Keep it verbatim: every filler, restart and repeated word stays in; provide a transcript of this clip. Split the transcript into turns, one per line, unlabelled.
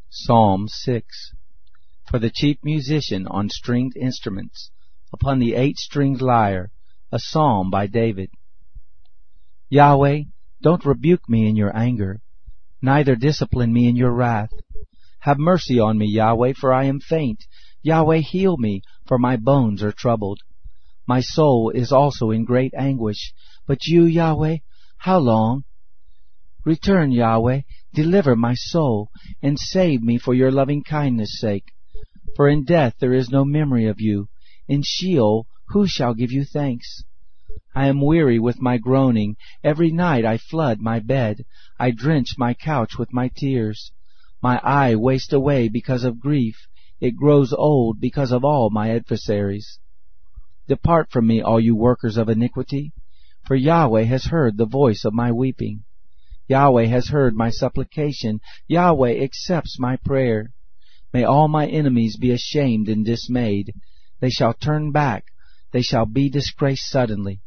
Psalm six. For the chief musician on stringed instruments, upon the eight-stringed lyre, a psalm by David. Yahweh, don't rebuke me in your anger, neither discipline me in your wrath. Have mercy on me, Yahweh, for I am faint. Yahweh, heal me, for my bones are troubled. My soul is also in great anguish. But you, Yahweh, how long? Return, Yahweh, deliver my soul, and save me for your loving kindness' sake. For in death there is no memory of you. In Sheol who shall give you thanks? I am weary with my groaning. Every night I flood my bed. I drench my couch with my tears. My eye wastes away because of grief. It grows old because of all my adversaries. Depart from me, all you workers of iniquity, for Yahweh has heard the voice of my weeping. Yahweh has heard my supplication. Yahweh accepts my prayer. May all my enemies be ashamed and dismayed. They shall turn back. They shall be disgraced suddenly.